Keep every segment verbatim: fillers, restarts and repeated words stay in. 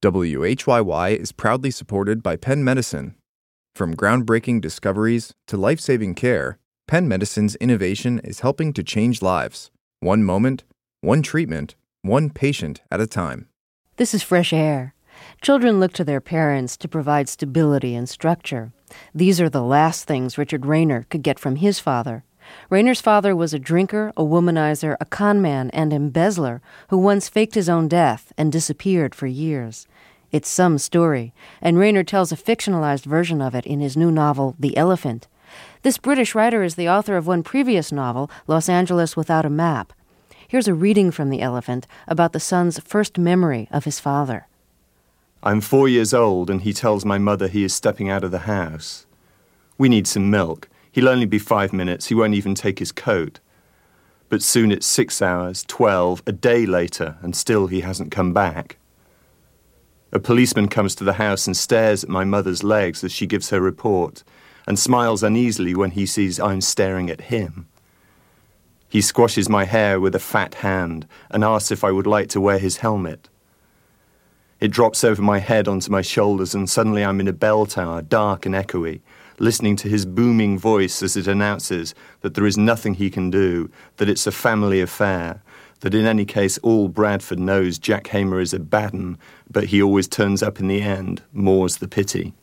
W H Y Y is proudly supported by Penn Medicine. From groundbreaking discoveries to life-saving care, Penn Medicine's innovation is helping to change lives, one moment, one treatment, one patient at a time. This is Fresh Air. Children look to their parents to provide stability and structure. These are the last things Richard Rayner could get from his father. Rayner's father was a drinker, a womanizer, a conman, and embezzler who once faked his own death and disappeared for years. It's some story, and Rayner tells a fictionalized version of it in his new novel, The Elephant. This British writer is the author of one previous novel, Los Angeles Without a Map. Here's a reading from The Elephant about the son's first memory of his father. I'm four years old, and he tells my mother he is stepping out of the house. We need some milk. He'll only be five minutes. He won't even take his coat. But soon it's six hours, twelve, a day later, and still he hasn't come back. A policeman comes to the house and stares at my mother's legs as she gives her report, and smiles uneasily when he sees I'm staring at him. He squashes my hair with a fat hand and asks if I would like to wear his helmet. It drops over my head onto my shoulders, and suddenly I'm in a bell tower, dark and echoey, listening to his booming voice as it announces that there is nothing he can do, that it's a family affair, that in any case all Bradford knows Jack Hamer is a bad 'un, but he always turns up in the end, more's the pity.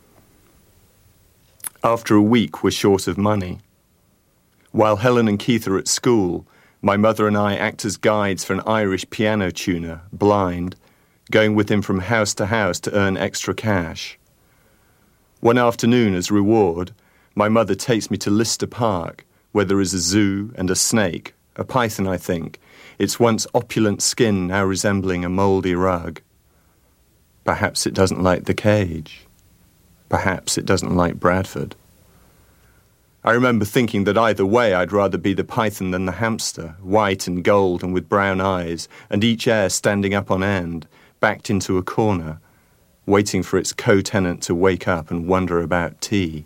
After a week, we're short of money. While Helen and Keith are at school, my mother and I act as guides for an Irish piano tuner, blind, going with him from house to house to earn extra cash. One afternoon, as reward, my mother takes me to Lister Park, where there is a zoo and a snake, a python, I think, its once opulent skin now resembling a mouldy rug. Perhaps it doesn't like the cage. Perhaps it doesn't like Bradford. I remember thinking that either way I'd rather be the python than the hamster, white and gold and with brown eyes, and each ear standing up on end, backed into a corner, waiting for its co-tenant to wake up and wonder about tea.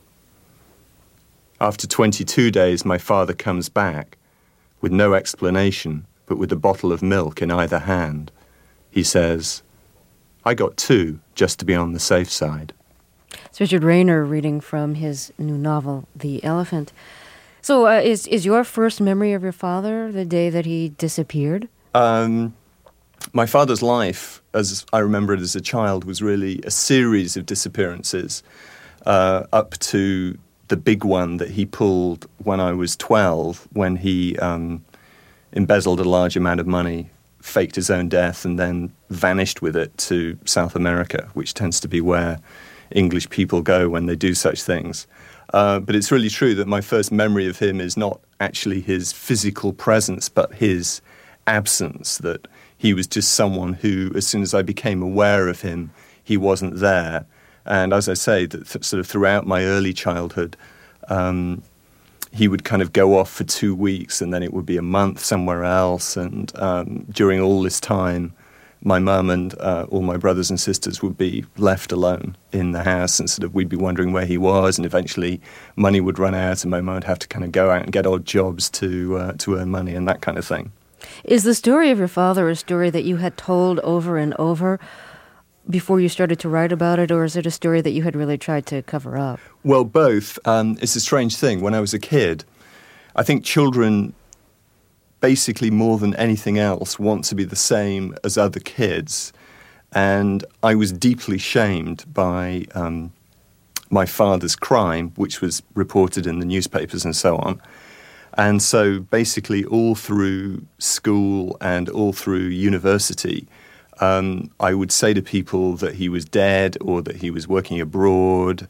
After twenty-two days, my father comes back, with no explanation, but with a bottle of milk in either hand. He says, I got two, just to be on the safe side. It's Richard Rayner reading from his new novel, The Elephant. So uh, is, is your first memory of your father the day that he disappeared? Um... My father's life, as I remember it as a child, was really a series of disappearances uh, up to the big one that he pulled when I was twelve, when he um, embezzled a large amount of money, faked his own death, and then vanished with it to South America, which tends to be where English people go when they do such things. Uh, but it's really true that my first memory of him is not actually his physical presence, but his absence, that he was just someone who, as soon as I became aware of him, he wasn't there. And as I say, that th- sort of throughout my early childhood, um, he would kind of go off for two weeks and then it would be a month somewhere else. And um, during all this time, my mum and uh, all my brothers and sisters would be left alone in the house, and sort of we'd be wondering where he was, and eventually money would run out and my mum would have to kind of go out and get odd jobs to uh, to earn money and that kind of thing. Is the story of your father a story that you had told over and over before you started to write about it, or is it a story that you had really tried to cover up? Well, both. Um, it's a strange thing. When I was a kid, I think children, basically more than anything else, want to be the same as other kids. And I was deeply shamed by um, my father's crime, which was reported in the newspapers and so on. And so basically all through school and all through university, um, I would say to people that he was dead, or that he was working abroad,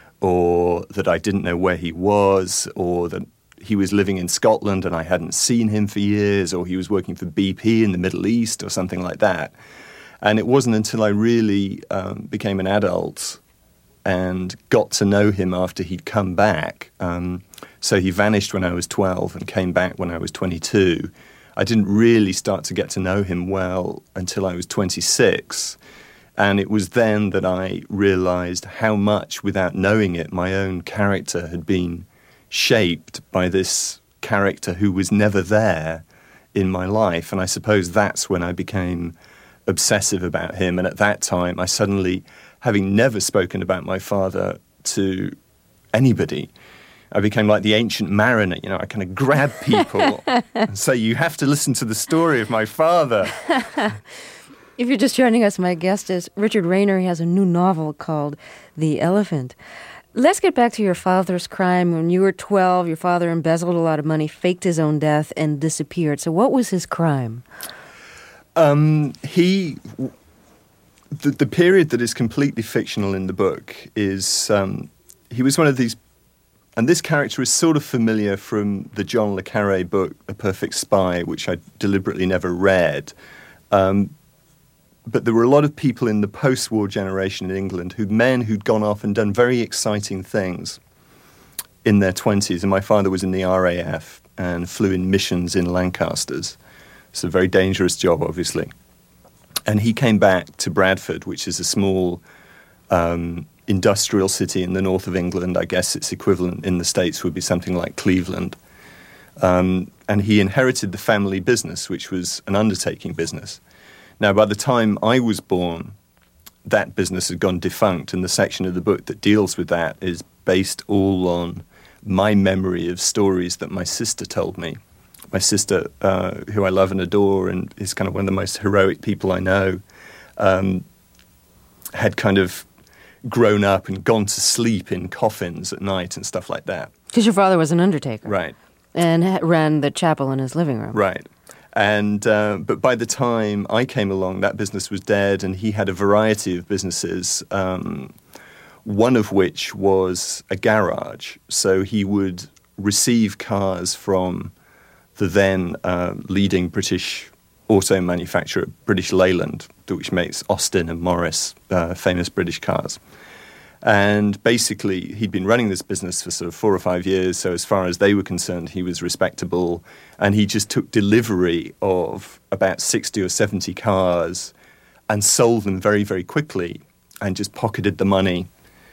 or that I didn't know where he was, or that he was living in Scotland and I hadn't seen him for years, or he was working for B P in the Middle East or something like that. And it wasn't until I really um, became an adult and got to know him after he'd come back. Um, so he vanished when I was twelve and came back when I was twenty-two. I didn't really start to get to know him well until I was twenty-six. And it was then that I realized how much, without knowing it, my own character had been shaped by this character who was never there in my life. And I suppose that's when I became obsessive about him. And at that time, I suddenly, having never spoken about my father to anybody, I became like the ancient mariner. You know, I kind of grab people and say, you have to listen to the story of my father. If you're just joining us, my guest is Richard Raynor. He has a new novel called The Elephant. Let's get back to your father's crime. When you were twelve, your father embezzled a lot of money, faked his own death, and disappeared. So what was his crime? Um, he, the, the period that is completely fictional in the book is, um, he was one of these, and this character is sort of familiar from the John le Carré book, A Perfect Spy, which I deliberately never read. Um, But there were a lot of people in the post-war generation in England, who men who'd gone off and done very exciting things in their twenties. And my father was in the R A F and flew in missions in Lancasters. It's a very dangerous job, obviously. And he came back to Bradford, which is a small um, industrial city in the north of England. I guess its equivalent in the States would be something like Cleveland. Um, and he inherited the family business, which was an undertaking business. Now, by the time I was born, that business had gone defunct, and the section of the book that deals with that is based all on my memory of stories that my sister told me. My sister, uh, who I love and adore and is kind of one of the most heroic people I know, um, had kind of grown up and gone to sleep in coffins at night and stuff like that. Because your father was an undertaker. Right. And ha- ran the chapel in his living room. Right. And uh, but by the time I came along, that business was dead, and he had a variety of businesses, um, one of which was a garage. So he would receive cars from the then uh, leading British auto manufacturer, British Leyland, which makes Austin and Morris, uh, famous British cars. And basically, he'd been running this business for sort of four or five years, so as far as they were concerned, he was respectable. And he just took delivery of about sixty or seventy cars and sold them very, very quickly and just pocketed the money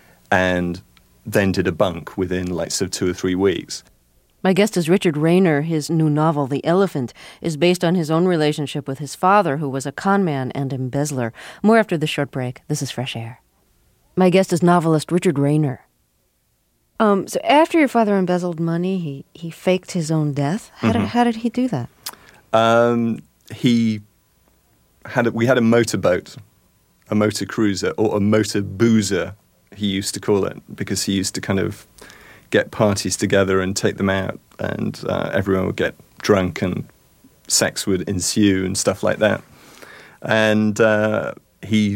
and then did a bunk within like sort of two or three weeks. My guest is Richard Raynor. His new novel, The Elephant, is based on his own relationship with his father, who was a con man and embezzler. More after this short break. This is Fresh Air. My guest is novelist Richard Raynor. Um, so after your father embezzled money, he, he faked his own death. How, mm-hmm. did, how did he do that? Um, he had a, we had a motorboat, a motor cruiser, or a motor boozer, he used to call it, because he used to kind of get parties together and take them out, and uh, everyone would get drunk and sex would ensue and stuff like that. And uh, he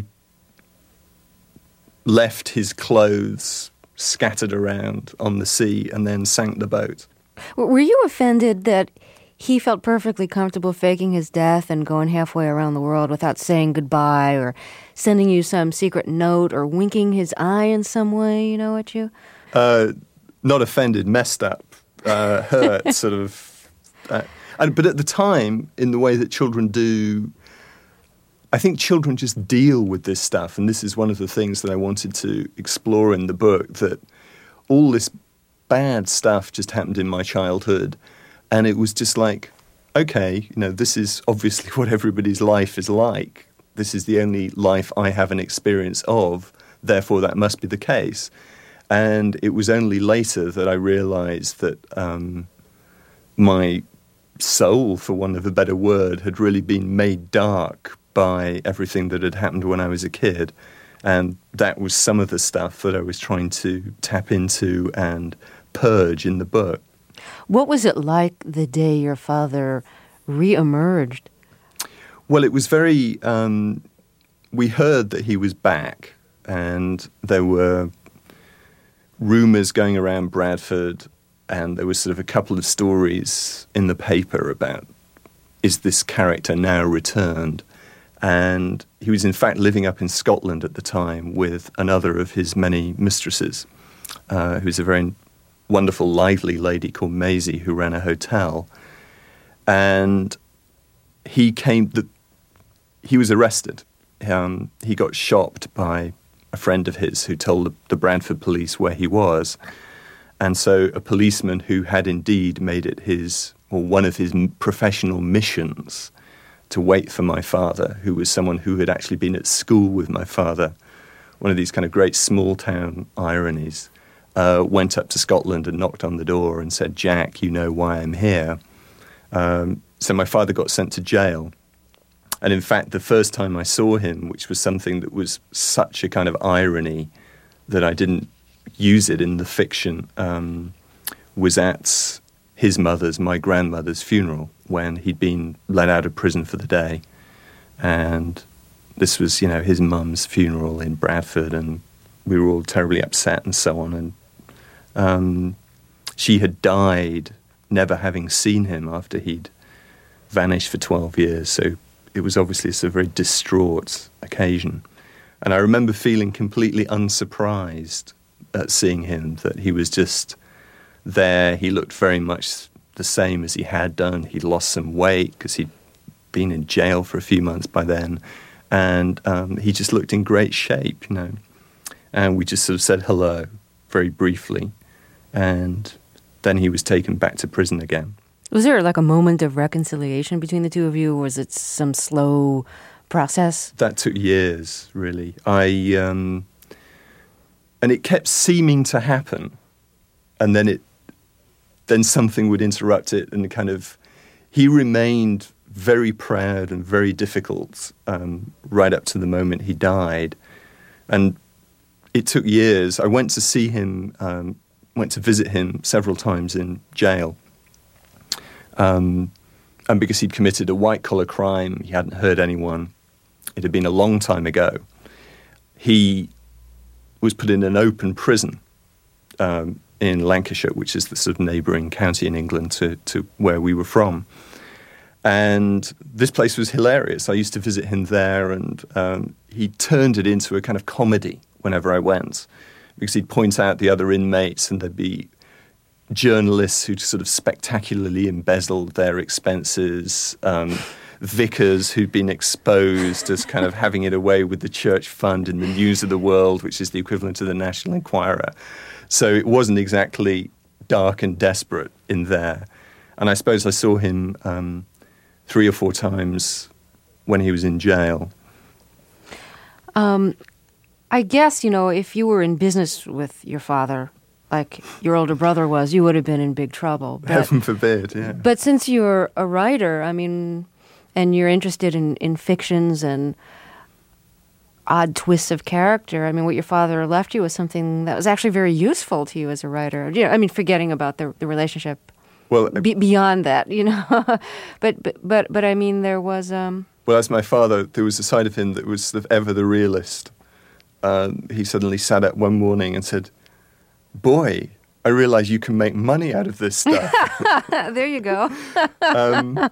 left his clothes scattered around on the sea and then sank the boat. Were you offended that he felt perfectly comfortable faking his death and going halfway around the world without saying goodbye or sending you some secret note or winking his eye in some way, you know, at you? Uh, not offended, messed up, uh, hurt, sort of. Uh, and, but at the time, in the way that children do, I think children just deal with this stuff, and this is one of the things that I wanted to explore in the book, that all this bad stuff just happened in my childhood, and it was just like, okay, you know, this is obviously what everybody's life is like. This is the only life I have an experience of, therefore that must be the case. And it was only later that I realized that um, my soul, for want of a better word, had really been made dark by everything that had happened when I was a kid. And that was some of the stuff that I was trying to tap into and purge in the book. What was it like the day your father re-emerged? Well, it was very... Um, we heard that he was back, and there were rumours going around Bradford, and there was sort of a couple of stories in the paper about, is this character now returned? And he was in fact living up in Scotland at the time with another of his many mistresses, uh, who's a very wonderful, lively lady called Maisie, who ran a hotel. And he came, the, he was arrested. Um, he got shopped by a friend of his who told the, the Bradford police where he was. And so a policeman who had indeed made it his, or one of his professional missions to wait for my father, who was someone who had actually been at school with my father. One of these kind of great small-town ironies. Uh, went up to Scotland and knocked on the door and said, "Jack, you know why I'm here." Um, so my father got sent to jail. And in fact, the first time I saw him, which was something that was such a kind of irony that I didn't use it in the fiction, um, was at his mother's, my grandmother's funeral, when he'd been let out of prison for the day. And this was, you know, his mum's funeral in Bradford, and we were all terribly upset and so on. And um, she had died never having seen him after he'd vanished for twelve years. So it was obviously a very distraught occasion. And I remember feeling completely unsurprised at seeing him, that he was just there. He looked very much the same as he had done. He'd lost some weight because he'd been in jail for a few months by then. And um, he just looked in great shape, you know. And we just sort of said hello very briefly. And then he was taken back to prison again. Was there like a moment of reconciliation between the two of you, or was it some slow process? That took years, really. I um, and it kept seeming to happen, and then it, then something would interrupt it, and kind of, he remained very proud and very difficult um, right up to the moment he died, and it took years. I went to see him, um, went to visit him several times in jail. Um, and because he'd committed a white-collar crime, he hadn't hurt anyone. It had been a long time ago. He was put in an open prison um, in Lancashire, which is the sort of neighbouring county in England to, to where we were from. And this place was hilarious. I used to visit him there, and um, he turned it into a kind of comedy whenever I went, because he'd point out the other inmates, and there'd be journalists who'd sort of spectacularly embezzled their expenses, um, vicars who'd been exposed as kind of having it away with the church fund in the News of the World, which is the equivalent to the National Enquirer. So it wasn't exactly dark and desperate in there. And I suppose I saw him um, three or four times when he was in jail. Um, I guess, you know, if you were in business with your father, like your older brother was, you would have been in big trouble. But, Heaven forbid, yeah. But since you're a writer, I mean, and you're interested in, in fictions and odd twists of character, I mean, what your father left you was something that was actually very useful to you as a writer. You know, I mean, forgetting about the the relationship. Well, be, beyond that, you know. but, but but but I mean, there was. Um, well, as my father, there was a side of him that was sort of ever the realist. Uh, he suddenly sat up one morning and said, "Boy, I realize you can make money out of this stuff." There you go. um,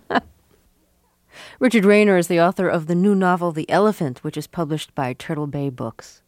Richard Raynor is the author of the new novel, The Elephant, which is published by Turtle Bay Books.